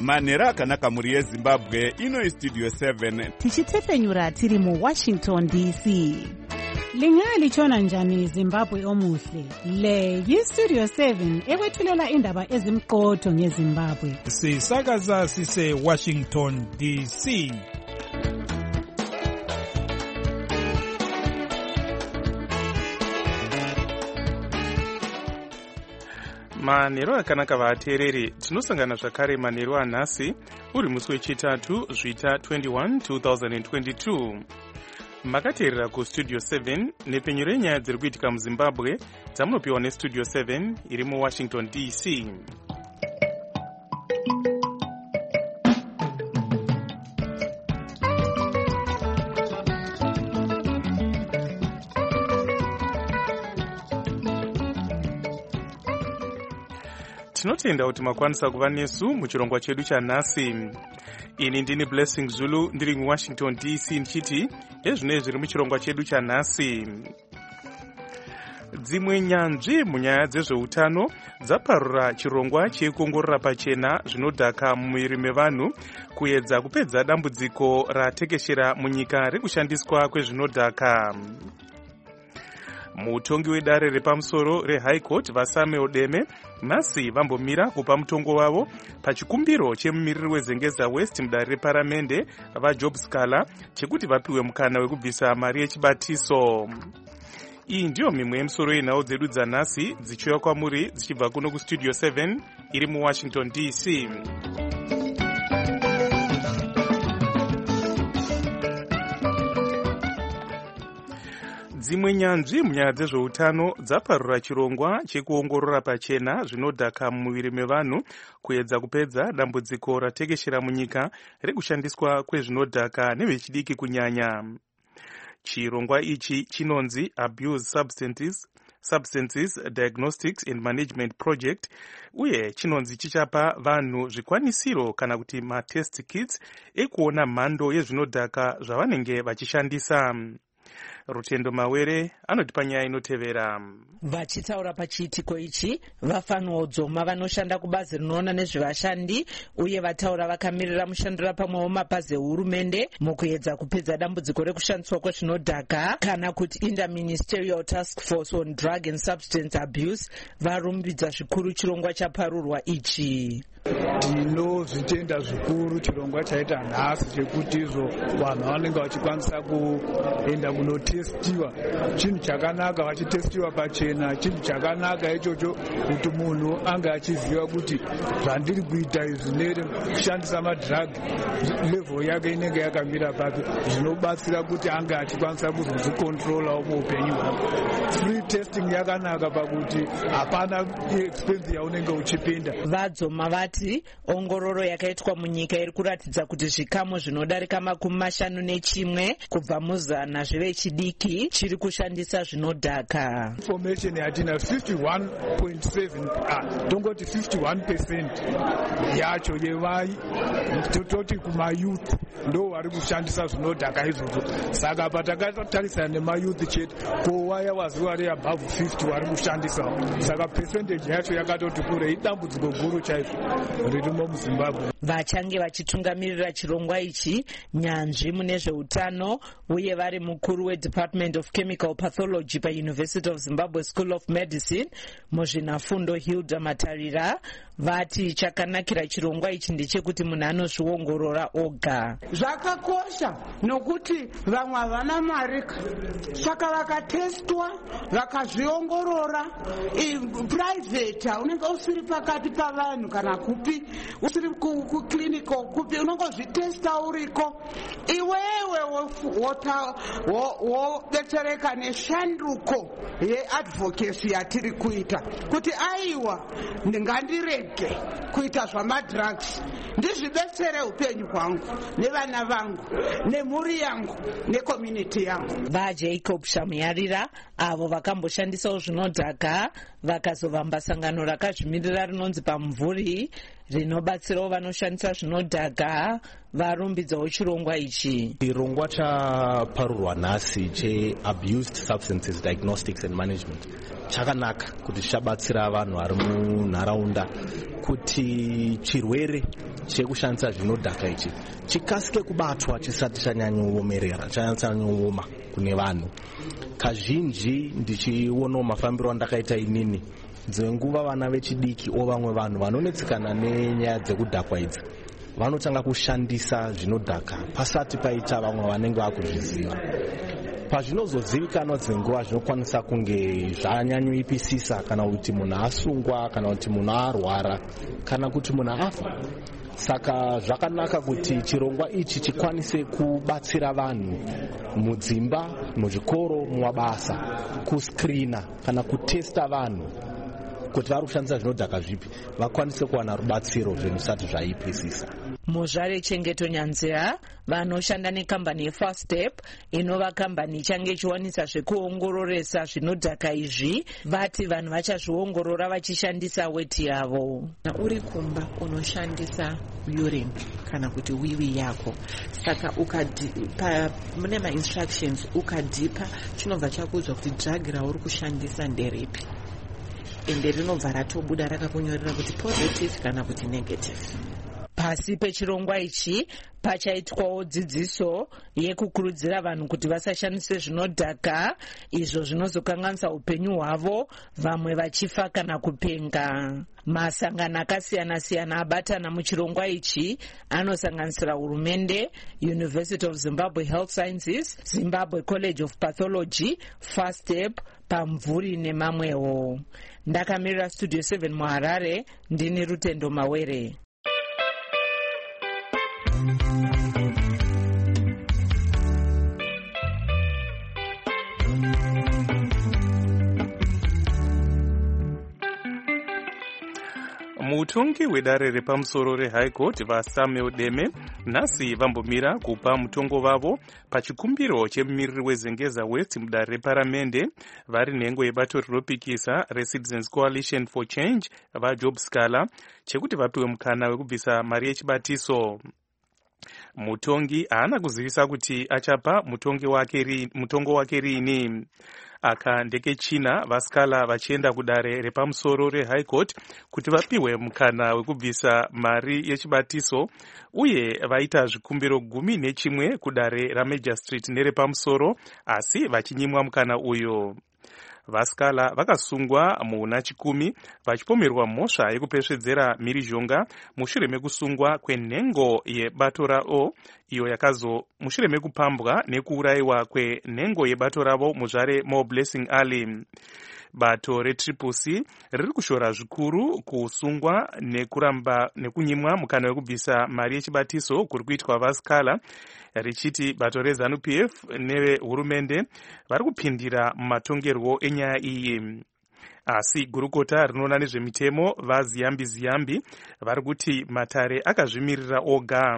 manhero akanaka mhuri yezimbabwe. Ino Studio 7 tichitefenyura tiri muWashington DC. Lingalitshona njani Zimbabwe omuhle? Le yiStudio 7 ekwethulela indaba ezimqotho ngeZimbabwe. Sisakaza sise Washington DC. Manhero akanaka vateereri, tinosangana zvakare manhero anhasi uri musi wechitatu zvita 21 2022. Makateerera kuStudio 7 nepfenyuro yenyaya dziri kuitika muZimbabwe dzamunopiwa neStudio 7 iri muWashington DC. Tinotenda kuti makwanisa kuva nesu muchirongwa chedu chanhasi. Ini ndini Blessing Zulu ndiri muWashington DC ndichiti ezvinoi zviri muchirongwa chedu chanhasi. Dzimwe nyanzvi munyaya dzezveutano dzaparura chirongwa chekuongorora pachena zvinodhaka mumuviri mevanhu kuedza kupedza dambudziko ratekeshera munyika rekushandiswa kwezvinodhaka. Mutongi wedare repamusoro reHigh Court vaSamuel Deme nhasi vambomira kupa mutongo wavo pachikumbiro chemumiriri weZengeza West mudare reparamende vaJob Scala chekuti vapiwe mukana wekubvisa mari yechibatiso. Iyi ndiyo mimwe yemisoro yenhau dzedu dzanhasi dzichiuya kwamuri dzichibva kuno kuStudio 7 iri muWashington DC. Dzimwe nyanzvi munyaya dzezveutano dzaparura chirongwa chekuongorora pachena zvinodhaka mumuviri mevanhu kuedza kupedza dambudziko ratekeshera munyika rekushandiswa kwezvinodhaka nevechidiki kunyanya. Chirongwa ichi chinonzi Abuse Substances Diagnostics and Management Project uye chinonzi chichapa vanhu zvikwanisiro kana kuti matest kits ekuona mhando yezvinodhaka zvavanenge vachishandisa. Rutendo Mawere anotipa nyaya inotevera. Vachitaura pachiitiko ichi vafanwa udzoma vanoshanda kubazi rinoona nezvevashandi uye vataura vakamirira mushandira pamwewo mapazi ehurumende mukuedza kupedza dambudziko rekushandiswa kwezvinodhaka kana kuti Interministerial Task Force on Drug and Substance Abuse varumbidza zvikuru chirongwa chaparurwa ichi. Tinozvitenda zvikuru chirongwa chaita nhasi chekuti izvo vanhu vanenge vachikwanisa kuenda kunotestiwa. Chinhu chakanaka vachitestiwa pachena, chinhu chakanaka ichocho kuti munhu ange achiziva kuti zvandiri kuita izvi nekushandisa madhiragi level yake inenge yakamira papi, zvinobatsira kuti ange achikwanisa kuzozvikontrola muupenyu hwake. Free testing yakanaka pakuti hapana expense yaunenge uchipinda. Vadzoma vati ongororo yakaitwa munyika iri kuratidza kuti zvikamu zvinodarika 51 kubva muzana zvevechidiki chiri kushandisa zvinodhaka. Information yatina 51.7 tongoti 51% yacho yevai tototi kumayouth ndo vari kushandisa zvinodhaka izvozvo. Saka patakatarisana nemayouth chete kowaya waziwari above 50 vari kushandisa. Saka percentage yacho yakatoti kure idambudziko guru chaizvo ririmo muZimbabwe. Vachange vachitungamirira chirongwa ichi nyanzvi mune zveutano uye vari mukuru weDepartment of Chemical Pathology paUniversity of Zimbabwe School of Medicine muzvinafundo Hilda Matarira vati chakanakira chirongwa ichi ndechekuti munhu anozviongorora oga. Zvakakosha nokuti vamwe havana mari saka vakatestwa vakazviongorora private unenge usiri pakati pavanhu kana kupi usiri kuclinical kupi unongozvitesta uriko iwewe wodetsereka neshanduko yeadvocacy yatiri kuita kuti aiwa ndingandirege kuita zvamadrugs ndizvibetsere upenyu hwangu nevana vangu nemhuri yangu necommunity yangu. VaJacob Shamuyarira avo vakamboshandisawo zvinodhaka vakazovamba sangano rakazvimirira rinonzi Pamvuri rinobatsirawo vanoshandisa zvinodhaka varumbidzawo chirongwa ichi. Chirongwa chaparurwa nhasi cheAbused Substances Diagnostics and Management chakanaka kuti chichabatsira vanhu vari munharaunda kuti chirwere chekushandisa zvinodhaka ichi chikasike kubatwa chisati chanyanyoomerera chanyanyoooma kune vanhu. Kazhinji ndichionawo mafambiro andakaita inini dzimwe nguva vana vechidiki vamwe vanhu vanonetsekana nenyaya dzekudhakwa idzi vanotanga kushandisa zvinodhaka pasati paita vamwe vanenge vakuzviziva. Pazvinozozivikanwa dzimwe nguva zvinokwanisa kunge zvanyanyoipisisa kana kuti munhu asungwa kana kuti munhu arwara kana kuti munhu afa. Saka zvakanaka kuti chirongwa ichi chikwanise kubatsira vanhu mudzimba, muzvikoro, mumabasa, kuscreena kana kutesta vanhu kuti vari kushandisa zvinodhaka zvipi vakwanise kuwana rubatsiro zvisati zvaipisisa. Muzvare Chengeto Nyanzira vanoshanda nekambani yeFirst Step inova kambani ichange ichiwanisa zvekuongororesa zvinodhaka izvi vati vanhu vachazviongorora vachishandisa weti yavo. Uri kumba unoshandisa urine kana kuti wiwi yako, saka mune ma-instructions ukadhipa chinobva chakuudzwa kuti drug rauri kushandisa nderipi ende rinobva ratobuda rakakunyorera kuti positive kana kuti negative. Pasi pechirongwa ichi pachaitwawo dzidziso yekukurudzira vanhu kuti vasashandise zvinodhaka izvo zvinozokanganisa upenyu hwavo, vamwe vachifa kana kupenga. Masangano akasiyana-siyana abatana muchirongwa ichi anosanganisira hurumende, University of Zimbabwe Health Sciences, Zimbabwe College of Pathology, First Step, Pamvuri nemamwewo. Ndakamirira Studio 7 muHarare, ndini Rutendo Mawere. Mutongi wedare repamusoro reHigh Court vaSamuel Deme nhasi vambomira kupa mutongo vavo pachikumbiro chemumiriri weZengeza West mudare reparamende vari nhengo yebato rinopikisa reCitizens Coalition for Change vaJob Scala chekuti vapiwe mukana wekubvisa mari yechibatiso. Mutongi haana kuzivisa kuti achapa mutongo wake rini. Aka ndekechina vaScala vachienda kudare repamusoro reHigh Court kuti vapiwe mukana wekubvisa mari yechibatiso uye vaita zvikumbiro 11 kudare raMajor Street nerepamusoro asi vachinyimwa mukana uyo. VaScala vakasungwa muna 10 vachipomerwa mhosva yekupesvedzera mhirizhonga mushure mekusungwa kwenhengo yebato ravo iyo mushure mekupambwa nekuurayiwa kwenhengo yebato ravo muzvare More Blessing Ali. Bato reTriple-C riri kushora zvikuru kusungwa nekunyimwa mukana wekubvisa mari yechibatiso kuri kuitwa vaScala, richiti bato reZANU-PF nevehurumende vari kupindira mumatongerwo enyaya iyi. Asi gurukota rinoona nezvemitemo vaZiyambi vari kuti matare akazvimirira oga.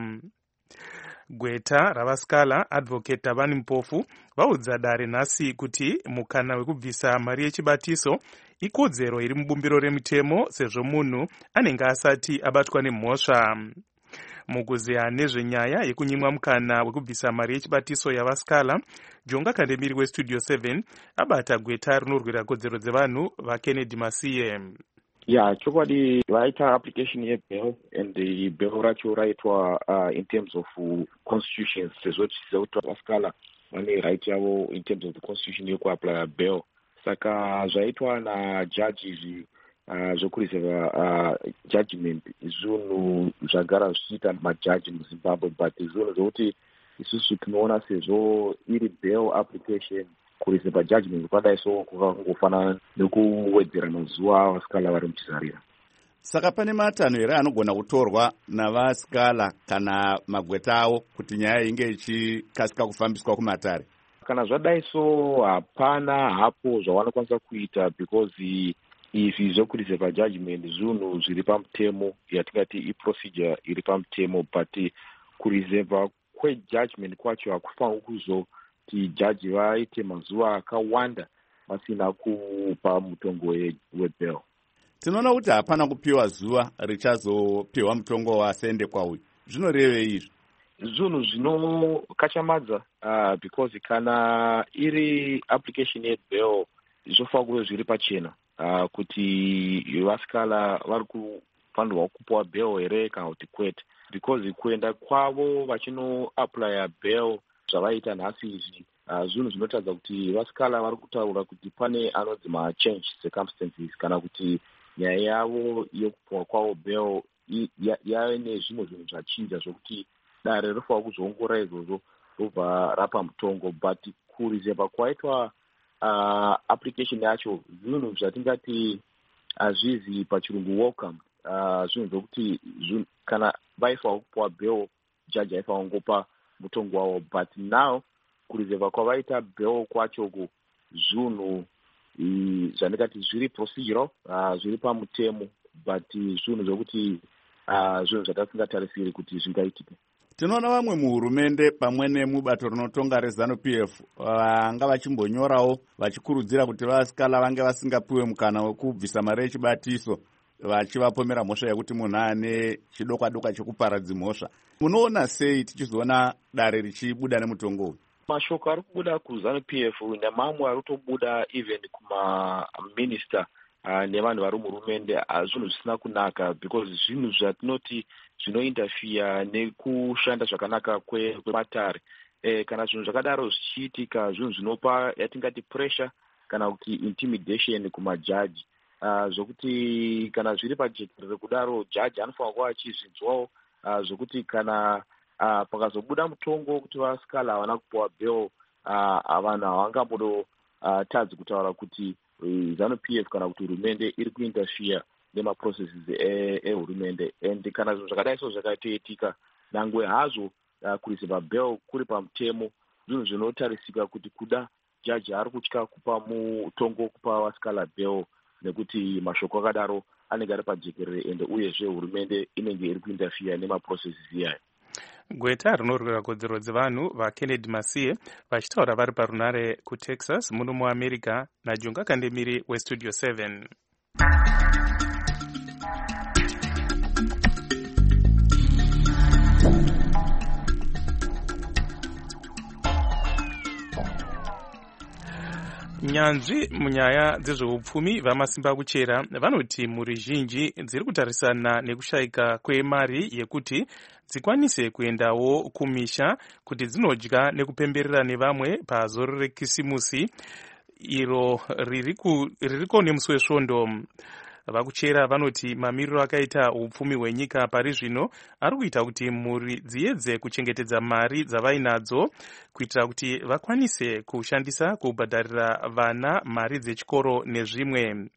Gweta ravaScala Advocate Tabani Mpofu vaudza dare nhasi kuti mukana wekubvisa mari yechibatiso ikodzero iri mubumbiro remitemo sezvo munhu anenge asati abatwa nemhosva. Mukuziya nezvenyaya yekunyimwa mukana wekubvisa mari yechibatiso yavaScala, Jonga Kandemiri weStudio 7 abata gweta rinorwira kodzero dzevanhu vaKennedy Masiye. chokwadi vaita application yebail and the bail racho raitwa in terms of constitutions sezvo tichiziva kuti vaScala vane right yavo in terms of the constitution yekuapply bail. Saka zvaitwa najudges zvokuriseva judgment zvinhu zvagara zvichiita majaji muZimbabwe, but zvinhu zvokuti isusu tinoona sezvo iri bail application kuriseva judgment kwadai so kungofanana nekuwedzera mazuva vaScala vari muchizarira. Saka pane matanho here anogona kutorwa navaScala kana magweta avo kuti nyaya inge ichikasika kufambiswa kumatare? Kana zvadai so hapana hapo zvavanokwanisa kuita because izvi zvokuriseva judgment zvinhu zviri pamutemo yatingati iprocedure iri pamutemo, but kuriseva kwejudgment kwacho hakufaniri kuzoti jaji vaite mazuva akawanda vasina kupa mutongo webail. Tinoona kuti hapana kupiwa zuva richazopiwa mutongo wasende kwauyu. Zvinorevei izvi? Zvinhu zvinokachamadza because kana iri application yebail zvofanira kuve zviri pachena kuti vaScala vari vanofanirwa kupiwa bail here kana kuti kwete, because kuenda kwavo vachinoaplya bail zvavaita nhasi izvi zvinhu zvinotaridza kuti vasikala vari kutaura kuti pane anodzi machange circumstances, kana kuti nyaya yavo yekupiwa kwavo bail yave nezvimwe zvinhu zvachinja zvokuti dare rinofanira kuzoongorora izvozvo robva rapa mutongo. But kurizeva kwaitwa application yacho zvinhu zvatingati hazvizi pachirungu welcome, zvinhu zvokuti kana vaifanira kupiwa bail jaji aifanira kungopa mutongo wavo. But now kurizeva kwavaita bail kwachoko zvinhu zvandikati zviri procedural, zviri pamutemo, but zvinhu zvokuti zvinhu zvatasingatarisiri kuti zvingaitike. Tinoona vamwe muhurumende pamwe nemubato rinotonga reZANU-PF vanga vachimbonyorawo vachikurudzira kuti vasikala vange vasingapiwe mukana wekubvisa mari yechibatiso, vachivapomera mhosva yekuti munhu ane chidokwa-dokwa chekuparadza mhosva. Munoona sei tichizoona dare richibuda nemutongo uyu? Mashoko ari kubuda kuZANU-PF nemamwe ari kutobuda even kumaminista nevanhu vari muhurumende zvinhu zvisina kunaka, because zvinhu zvatinoti zvinointerfere nekushanda zvakanaka kwematare. Kana zvinhu zvakadaro zvichiitika, zvinhu zvinopa yatingati pressure kana kuti intimidation kumajaji, zvokuti kana zviri pajekerere kudaro jaji anofanira kuva achizvinzwawo, zvokuti kana pakazobuda mutongo kuti vasikala havana kupiwa bail, vanhu havangambodotadzi kutaura kuti ZANU-PF kana kuti hurumende iri kuinterfere nemaprocesses ehurumende. And kana zvinhu zvakadai so zvakatoitika, nangwe hazvo kurizeva bail kuri pamutemo, zvinhu zvinotarisika kuti kuda jaji ari kutya kupa mutongo kupa vasikala bail, nekuti mashoko akadaro anenge ari pajekerere, ende uyezve hurumende inenge iri kuinterfere nemaprocesses iyayo. Gweta rinorwira kodzero dzevanhu vaKennedy Masiye vachitaura vari parunare kuTexas muno muAmerica naJonga Kandemiri weStudio 7. Nyanzvi munyaya dzezveupfumi vamasimba kuchera vanoti mhuri zhinji dziri kutarisana nekushayika kwemari yekuti dzikwanise kuendawo kumisha kuti dzinodya nekupemberera nevamwe pazoro rekisimusi iro ririko nemusi wesvondo. Vakuchera vanoti mamiriro akaita upfumi hwenyika pari zvino ari kuita kuti mhuri dziedze kuchengetedza mari dzavainadzo kuitira kuti vakwanise kushandisa kubhadharira vana mari dzechikoro nezvimwe.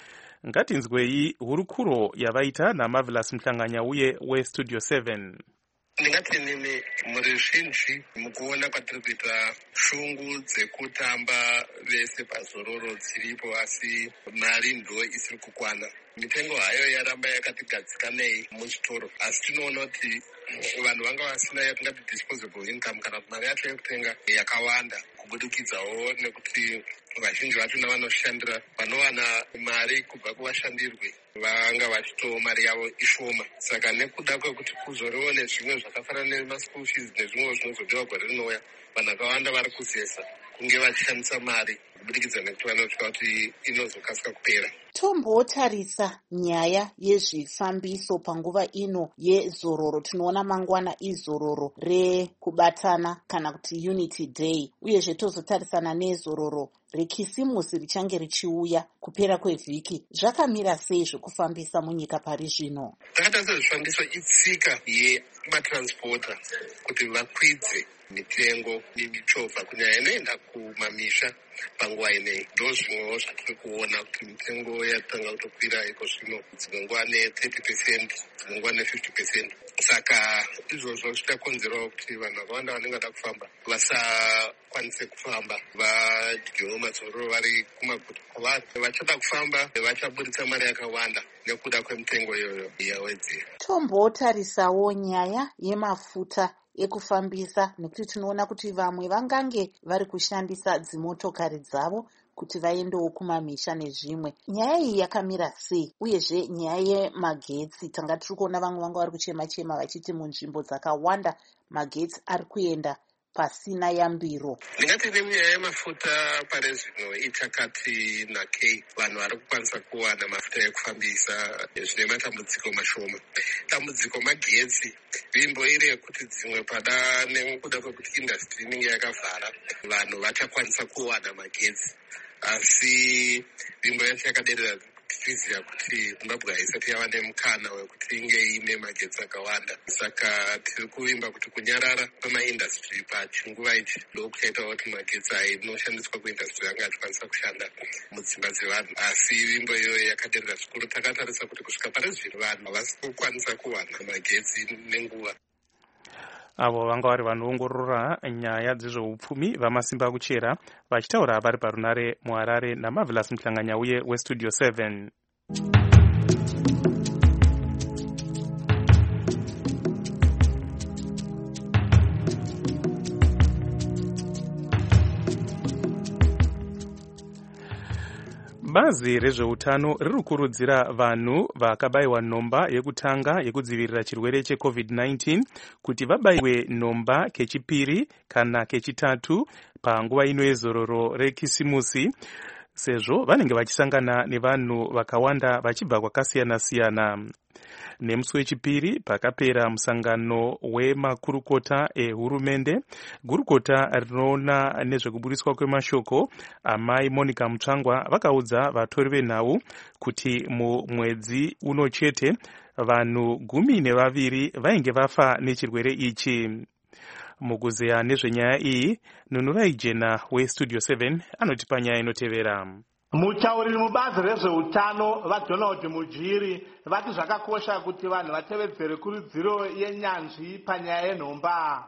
Ngatinzwei hurukuro yavaita naMarvelous Mhlanganya uye weStudio 7. Ndingati nini muri zhinji mukuona kwatiri kuita shungu dzekutamba vese pazororo dziripo, asi mari ndo isiri kukwana. Mitengo hayo yaramba yakatigadzikanei muchitoro, asi tinoona kuti vanhu vanga vasina yatingati disposable income, kana kuti mari yacho yekutenga yakawanda, kubudikidzawo nekuti vazhinji vachona vanoshandira vanowana mari kubva kuvashandirwi vanga vachitowo mari yavo ishoma. Saka nekuda kwekuti kuzoriwo nezvimwe zvakafanana nemaschool fees nezvimwe zvinozodiwa gore rinouya, vanhu vakawanda vari kuzesa kunge vachishandisa mari kubudikidza nekuti vanotya kuti inozokasika kupera. Tombotarisa nyaya yezvifambiso panguva ino yezororo. Tinoona mangwana izororo rekubatana kana kuti Unity Day, uyezve tozotarisana nezororo rekisimusi richange richiuya kupera kwevhiki. Zvakamira sei zvekufambisa munyika pari zvino? Takatarisa zvifambiso itsika yematransporta kuti vakwidze mitengo nemichovha kunyanya inoenda kumamisha panguva ineyi. Ndo zvimwewo zvatiri kuona kuti mitengo yatanga kutokwira iko zvino, dzimwe nguva ne30%, dzimwe nguva ne50%. Saka izvozvo zvitakonzerawo kuti vanhu vakawanda vanenge vada kufamba vasakwanise kufamba, vadyewo madzororo vari kumaguta kwavari. Vachada kufamba vachaburitsa mari yakawanda nekuda kwemitengo iyoyo yawedzera. Tombotarisawo nyaya yemafuta ekufambisa, nekuti tinoona kuti vamwe vangange vari kushandisa dzimotokari dzavo kuti vaendewo kumamisha nezvimwe. Nyaya iyi yakamira sei? Uyezve nyaya yemagetsi, tanga tiri kuona vamwe vanga vari kuchema-chema vachiti munzvimbo dzakawanda magetsi ari kuenda pasina yambiro. Ndingati nenyaya yemafuta pane zvino itakati nakei vanhu vari kukwanisa kuwana mafuta ekufambisa zvine matambudziko mashoma. Dambudziko magetsi vimbo iri yekuti dzimwe pada nekuda kwekuti industry inenge yakavhara vanhu vachakwanisa kuwana magetsi, asi vimbo yacho yakaderera tichiziva kuti Zimbabwe haisati yava nemukana wekuti inge ine magetsi akawanda. Saka tiri kuvimba kuti kunyarara kwemaindastry pachinguva ichi ndokuchaitawo kuti magetsi ainoshandiswa kuindastry anga achikwanisa kushanda mudzimba dzevanhu, asi vimbo iyoyo yakaderera zvikuru. Takatarisa kuti kusvika pane zvino vanhu havasi kukwanisa kuwana magetsi nenguva. Avo vanga vari vanoongorora nyaya dzezveupfumi vamasimba kuchera vachitaura vari parunare muHarare naMarvelous Muhlanganyauye weStudio 7. Bazi rezveutano riri kukurudzira vanhu vakabayiwa nhomba yekutanga yekudzivirira chirwere cheCovid-19 kuti vabayiwe nhomba kechipiri kana kechitatu panguva ino yezororo rekisimusi, sezvo vanenge vachisangana nevanhu vakawanda vachibva kwakasiyana-siyana. Nemusi wechipiri pakapera musangano wemakurukota ehurumende, gurukota rinoona nezvekuburiswa kwemashoko amai Monica Mutsvangwa vakaudza vatori venhau kuti mumwedzi uno chete vanhu 12 vainge vafa nechirwere ichi. Mukuzeya nezvenyaya iyi, Nunurai Jena weStudio 7 anotipa nyaya inotevera. Mutauriri mubazi rezveutano vaDonald Mujiri vati zvakakosha kuti vanhu vatevedzere kurudziro yenyanzvi panyaya yenhomba.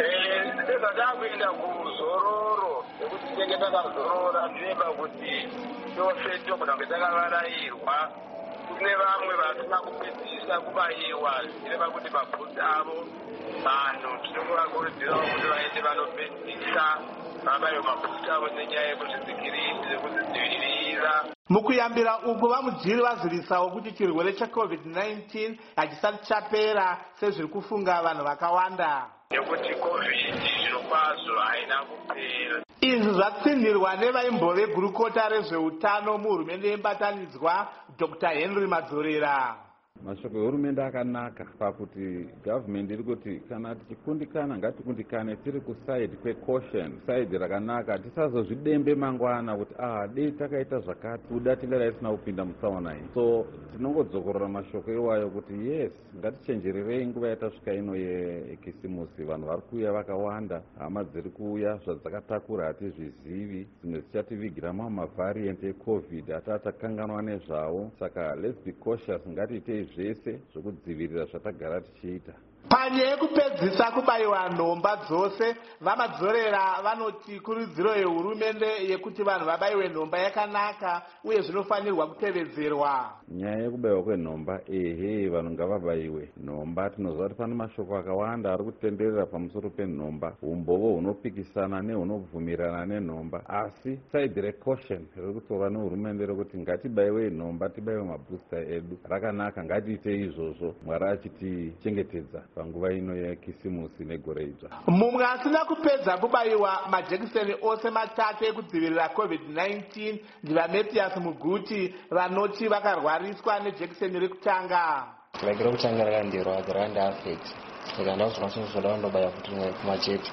Ndakapinda kuzororo nekuti tinenge takazorora zviremba kuti tose togona kunge takavarayirwa. Kune vamwe vasina kupedzisa kubayiwa zviremba kuti mabvudzi avo vanhu tinokuvakurudzirawo kuti vaende vanopedzisa vabayiwe mabvudzi avo nenyaya yekuzvidzivirira nekuzvidzivirira. Mukuyambira uku vaMujiri vazivisawo kuti chirwere cheCovid-19 hachisati chapera sezviri kufunga vanhu vakawanda. Nekuti COVID zvirokwazvo haina kupera. Izvi zvatsinhirwa nevaimbove gurukota rezveutano muhurumende yembatanidzwa Dr. Henry Madzorera. Mashoko ehurumende akanaka pakuti government iri kuti kana tichikundikana ngatikundikane tiri kusaidi kwecaution, saidi rakanaka, tisazozvidembe mangwana kuti dei takaita zvakati kuda tinge raisina kupinda mutsaona iyi. So tinongodzokorora mashoko iwayo kuti yes, ngatichenjererei nguva yatasvika ino yekisimusi. Vanhu vari kuuya vakawanda, hama dziri kuuya zvadzakatakura hatizvizivi, dzimwe dzichativigira mavariant eCovid hatatakanganwa nezvawo. Saka let's be cautious, ngatiitei zvese zvokudzivirira zvatagara tichiita. Panyaya yekupedzisa kubayiwa nhomba dzose, vaMadzorera vanoti kurudziro yehurumende yekuti vanhu vabayiwe nhomba yakanaka uye zvinofanirwa kutevedzerwa. Nyaya yekubayiwa kwenhomba, vanhu ngavabayiwe nhomba. Tinoziva kuti pane mashoko akawanda ari kutenderera pamusoro penhomba, umbovo hunopikisana nehunobvumirana nenhomba, asi saidi recaution riri kutorwa nehurumende rekuti ngatibayiwe nhomba, tibayiwe mabooster edu rakanaka, ngatiite izvozvo, Mwari achitichengetedza panguva ino yekisimusi negore idzva. Mumwe asina kupedza kubayiwa majekiseni ose matatu ekudzivirira COVID-19 ndivaMathias Muguti vanoti vakarwariswa nejekiseni rekutanga. Rekutanga rakandirwadza, rakandiafekta. Saka ndazvakasonzvoda kundobaya futi majeti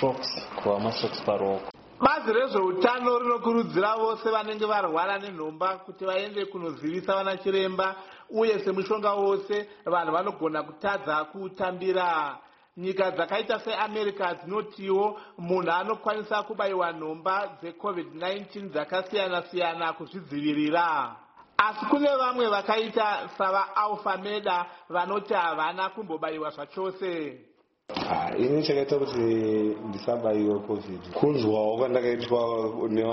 kuva mastrokes paroko. Bazi rezveutano rinokurudzira vose vanenge varwara nenhomba kuti vaende kunozivisa vanachiremba, uye semushonga wose vanhu vanogona kutadza kuutambira. Nyika dzakaita seAmerica dzinotiwo munhu anokwanisa kubayiwa nhomba dzeCovid-19 dzakasiyana-siyana kuzvidzivirira. Asi kune vamwe vakaita savaAlphameda vanoti havana kumbobayiwa zvachose. Ini chakaita kuti ndisabayiwe COVID, kunzwawo kwandakaitwa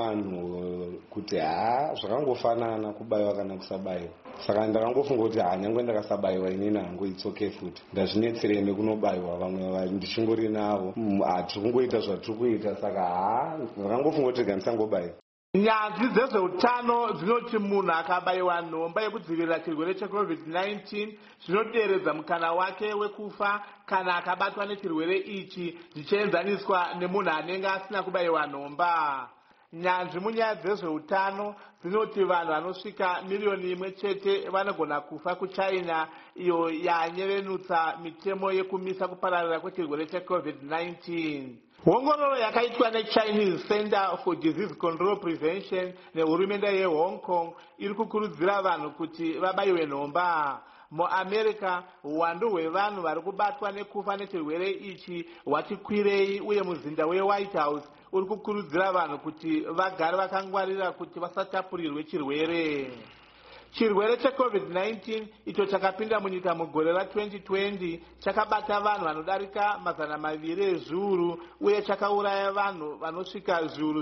nevanhu kuti zvakangofanana kubayiwa kana kusabayiwa. Saka ndakangofunga kuti nyangwe ndakasabayiwa inini hangu it's okay futi, ndazvinetserei nekunobayiwa vamwe ndichingori navo, tiri kungoita zvatiri kuita. Saka ndakangofunga kuti ndisangobayiwa. Nyanzvi dzezveutano dzinoti munhu akabayiwa nhomba yekudzivirira chirwere cheCovid-19 zvinoderedza mukana wake wekufa kana akabatwa nechirwere ichi zvichienzaniswa nemunhu anenge asina kubayiwa nhomba. Nyanzvi munyaya dzezveutano dzinoti vanhu vanosvika miliyoni imwe chete vanogona kufa kuChina, iyo yanyevenutsa mitemo yekumisa kupararira kwechirwere cheCovid-19. Hongororo yakaitwa neChinese Center for Disease Control Prevention nehurumende yeHong Kong iri kukurudzira vanhu kuti vabayiwe nhomba. MuAmerica, uwandu hwevanhu vari kubatwa nekufa nechirwere ichi hwati kwirei, uye muzinda weWhite House uri kukurudzira vanhu kuti vagare vakangwarira kuti vasatapurirwe chirwere. Chirwere cheCovid-19 icho chakapinda munyika mugore ra2020 chakabata vanhu vanodarika 200 ezviuru uye chakauraya vanhu vanosvika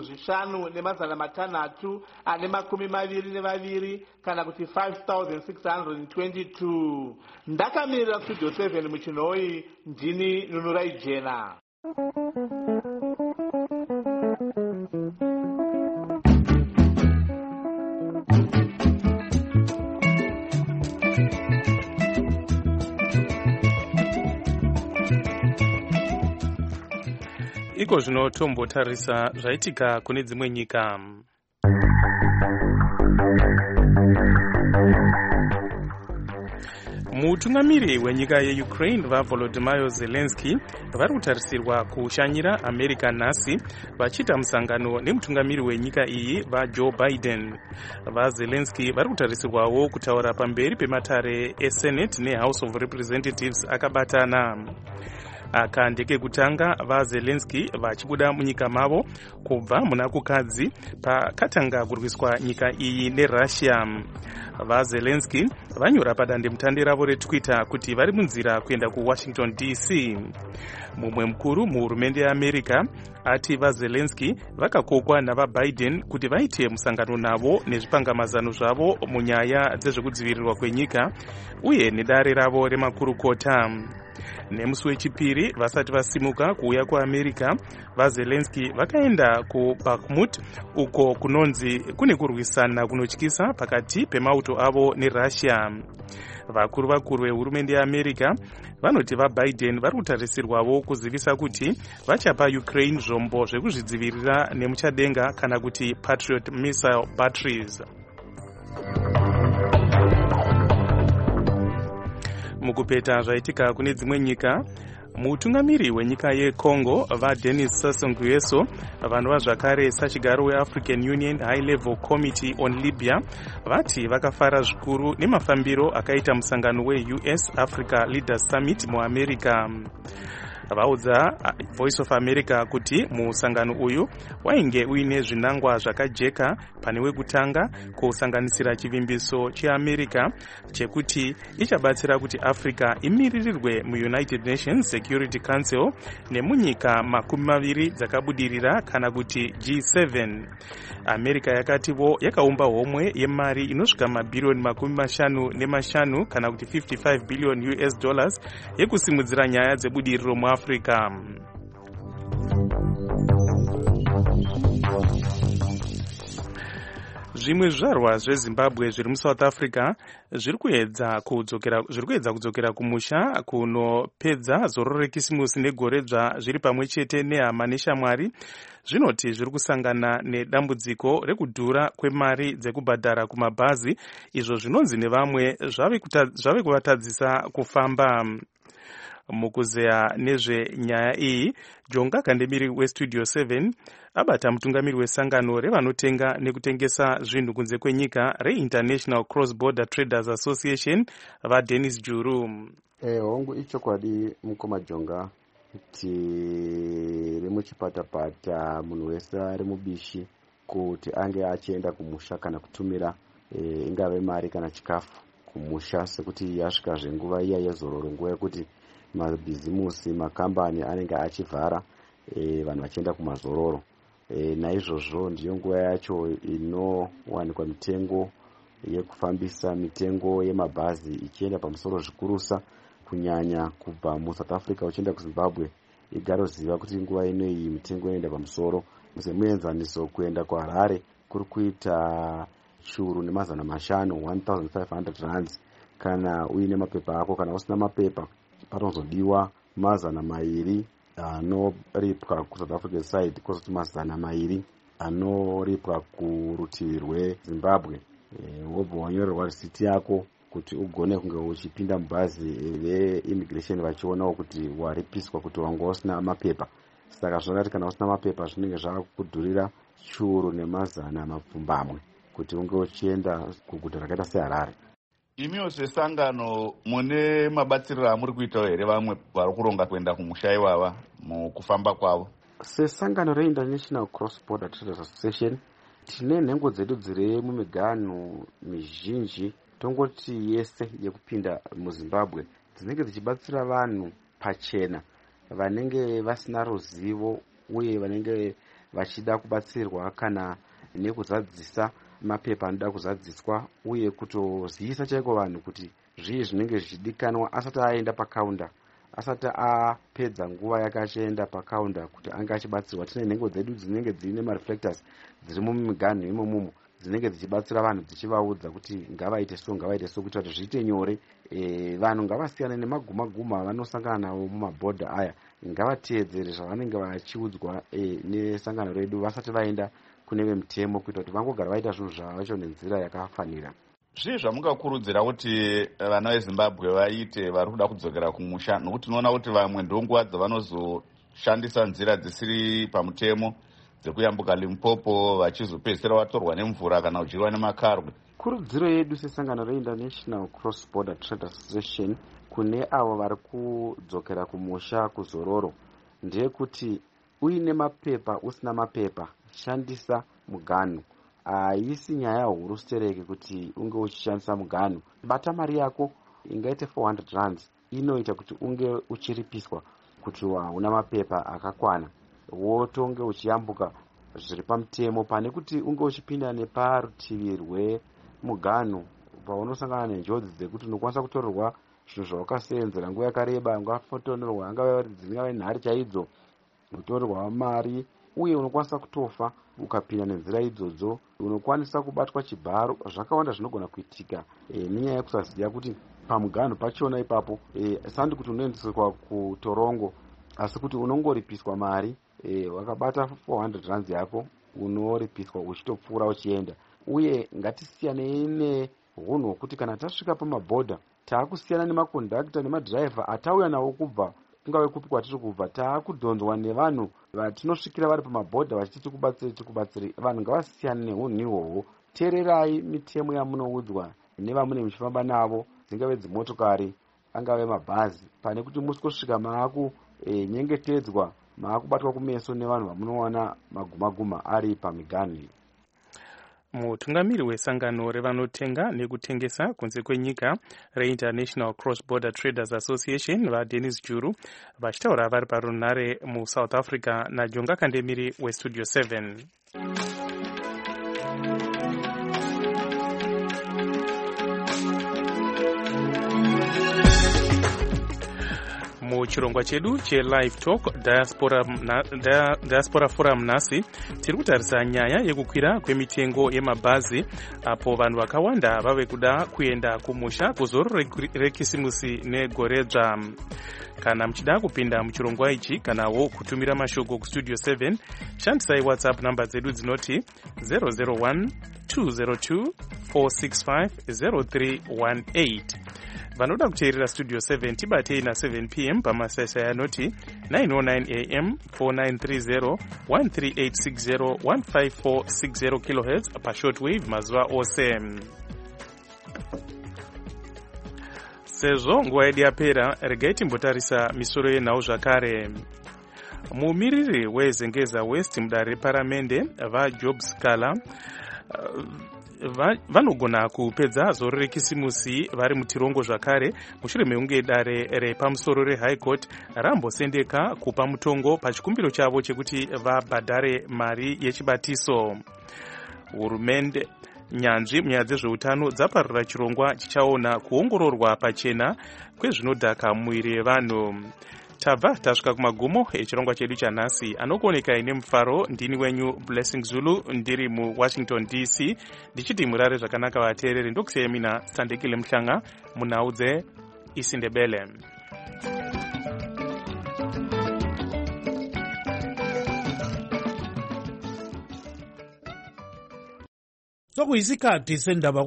5,622 ane 22 kana kuti 5,622. Ndakamirira Studio 7 muchinhoi, ndini Nunurai Jena. Iko zvino tombotarisa zvaitika kune dzimwe nyika. Mutungamiri wenyika yeUkraine vaVolodymyr Zelensky vari kutarisirwa kushanyira America nhasi vachiita musangano nemutungamiri wenyika iyi vaJoe Biden. VaZelensky vari kutarisirwawo kutaura pamberi pematare eSenate neHouse of Representatives akabatana. Aka ndekekutanga vaZelensky vachibuda munyika mavo kubva muna kukadzi pakatanga kurwiswa nyika iyi neRussia. VaZelensky vanyora padandemutande ravo reTwitter kuti vari munzira kuenda kuWashington DC. Mumwe mukuru muhurumende yeAmerica ati vaZelensky vakakokwa navaBiden kuti vaite musangano navo nezvipangamazano zvavo munyaya dzezvekudzivirirwa kwenyika uye nedare ravo remakurukota. Nemusi wechipiri vasati vasimuka kuuya kuAmerica, vaZelensky vakaenda kuBakhmut uko kunonzi kune kurwisana kunotyisa pakati pemauto avo neRussia. Vakuru vehurumende yeAmerica vanoti vaBiden vari kutarisirwawo kuzivisa kuti vachapa Ukraine zvombo zvekuzvidzivirira nemuchadenga kana kuti Patriot missile batteries. Mukupeta zvaitika kune dzimwe nyika, mutungamiri wenyika yeCongo vaDenis Sassou Nguesso vanova zvakare sachigaro weAfrican Union High Level Committee on Libya vati vakafara zvikuru nemafambiro akaita musangano weUS Africa Leaders Summit muAmerica. Vaudza Voice of America kuti musangano uyu wainge uine zvinangwa zvakajeka pane wekutanga kusanganisira chivimbiso cheAmerica chekuti ichabatsira kuti Africa imiririrwe muUnited Nations Security Council nemunyika 20 dzakabudirira kana kuti G7. America yakativo yakaumba homwe yemari inosvika mabhirioni 55 kana kuti $55 billion yekusimudzira nyaya dzebudiriro muAfrica. Zvimwe zvizvarwa zveZimbabwe zviri muSouth Africa zviri kuedza kudzokera kumusha kunopedza zororo rekisimusi negoredzva zviri pamwe chete nehama neshamwari. Zvinoti zviri kusangana nedambudziko rekudhura kwemari dzekubhadhara kumabhazi, izvo zvinonzi nevamwe zvave kuvatadzisa kufamba. Mukuzeya nezvenyaya iyi, Jonga Kandemiri weStudio 7 abata mutungamiri wesangano revanotenga nekutengesa zvinhu kunze kwenyika reInternational Cross Border Traders Association vaDennis Juru. Hongu ichokwadi mukoma Jonga kuti rimuchipata-pata munhu wese ari mubishi kuti ange achienda kumusha kana kutumira ingave mari kana chikafu kumusha, sekuti yasvika zvenguva iya yezororo, nguva yekuti mabhizimusi makambani anenge achivhara, vanhu vachienda kumazororo. Naizvozvo ndiyo nguva yacho inowanikwa mitengo yekufambisa, mitengo yemabhazi ichienda pamusoro zvikurusa, kunyanya kubva muSouth Africa uchienda kuZimbabwe. Igaro ziva kuti nguva ino iyi mitengo inoenda pamusoro. Muenzaniso kuenda kuHarare kuri kuita chiuru nemazana mashanu 1500 rands. Kana uine mapepa ako, kana usina mapepa panozodiwa mazana mairi anoripwa kuSouth African side, kwozoti mazana mairi anoripwa kurutivi rweZimbabwe. Wobva wanyorerwa risiti yako kuti ugone kunge uchipinda mubhazi veimmigration vachionawo kuti waripiswa kuti wanga usina mapepa. Saka zvakati kana usina mapepa zvinenge zvakudhurira chiuru nemazana mapfumbamwe kuti unge uchienda kuguta rakaita seHarare. Imiwo sesangano mune mabatsiriro amuri kuitawo here vamwe vari kuronga kuenda kumusha ivava mukufamba kwavo? Sesangano reInternational Cross Border Traders Association tine nhengo dzedu dziri mumiganhu mizhinji, tongoti yese yekupinda muZimbabwe, dzinenge dzichibatsira vanhu pachena vanenge vasina ruzivo uye vanenge vachida kubatsirwa kana nekuzadzisa mapepa anoda kuzadziswa, uye kutozivisa chaiko vanhu kuti zvii zvinenge zvichidikanwa asati aenda pakaunda, asati apedza nguva yake achienda pakaunda kuti anga achibatsirwa. Tine nhengo dzedu dzinenge dzine mareflectors dziri mumiganhu imomo dzinenge dzichibatsira vanhu dzichivaudza kuti ngavaite so ngavaite so kuitira kuti zviite nyore. Vanhu ngavasiyane nemaguma vanosangana nawo mumabhodha aya, ngavateedzere zvavanenge vachiudzwa nesangano redu vasati vaenda kune vemutemo kuitira kuti vangogara vaita zvinhu zvavacho nenzira yakafanira. Zvii zvamungakurudzira kuti vana veZimbabwe vaite vari kuda kudzokera kumusha? Nokuti tinoona kuti vamwe ndonguva dzavanozoshandisa nzira dzisiri pamutemo dzekuyambuka Limpopo vachizopedzisira vatorwa nemvura kana kudyirwa nemakarwe. Kurudziro yedu sesangano reInternational Cross Border Traders Association kune avo vari kudzokera kumusha kuZororo ndeyekuti uine mapepa usina mapepa shandisa muganhu. Haisi nyaya huru stereke kuti unge uchishandisa muganhu. Bata mari yako ingaite 400 rands inoita kuti unge uchiripiswa kuti una mapepa akakwana, wotonge uchiyambuka zviri pamutemo, pane kuti unge uchipinda neparutivi rwemuganhu paunosangana nenjodzi dzekuti unokwanisa kutorerwa zvinhu zvawakaseenzera nguva yakareba, ungafotonerwa angave dzingave nhari chaidzo, kutorerwa mari, uye unokwanisa kutofa ukapinda nenzira idzodzo. Unokwanisa kubatwa chibharo. Zvakawanda zvinogona kuitika nenyaya yekusaziva kuti pamuganhu pachona ipapo sandi kuti unoendeswa kutorongo, asi kuti unongoripiswa mari. Wakabata 400 rands yako unoripiswa uchitopfuura uchienda. Uye ngatisiyanei nehunhu hwokuti kana tasvika pamabhodha taakusiyana nemakondakta nemadhiraivha atauya nawo kubva kungave kupi kwatiri kubva, taakudhonzwa nevanhu vatinosvikira vari pamabhodha vachiti tikubatsiri. Vanhu ngavasiyane nehunhu ihwohwo. Teererai mitemo yamunoudzwa nevamune muchifamba navo, dzingave dzimotokari angave mabhazi, pane kuti musvika maakunyengetedzwa, maakubatwa kumeso nevanhu vamunowana maguma ari pamiganhu iyi. Mutungamiri wesangano revanotenga nekutengesa kunze kwenyika reInternational Cross Border Traders Association vaDennis Juru vachitaura vari parunhare muSouth Africa naJonga Kandemiri weStudio 7. Muchirongwa chedu cheLive Talk Diaspora Forum nhasi tiri kutarisa nyaya yekukwira kwemitengo yemabhazi, apo vanhu vakawanda vave kuda kuenda kumusha kuzororo rekisimusi negoredzva. Kana muchida kupinda muchirongwa ichi kanawo kutumira mashoko kuStudio 7, shandisai WhatsApp namba dzedu dzinoti 001 202 465 0318. Vanoda kuteerera Studio 7 tibatei na7 p.m. pamasai anoti 909 am 4930 13860 15460 kHz pashortwave mazuva ose. Sezvo nguva yedu yapera, regai timbotarisa misoro yenhau zvakare. Mumiriri weZengeza West mudare reparamende vaJob Scala vanogona kupedza zoro rekisimusi vari mutirongo zvakare mushure meunge dare repamusoro reHigh Court rambosendeka kupa mutongo pachikumbiro chavo chekuti vabhadhare mari yechibatiso. Hurumende nyanzvi munyaya dzezveutano dzaparura chirongwa chichaona kuongororwa pachena kwezvinodhaka mumwiri yevanhu. tabva tasvika kumagumo echirongwa chedu chanhasi. Anokuoneka ine mufaro ndini wenyu Blessing Zulu ndiri muWashington DC ndichiti murare zvakanaka vateereri. Ndokusiyai mina Sandekile Mhlanga munhau dzeIsindebele. Sokuyisikhathi sendaba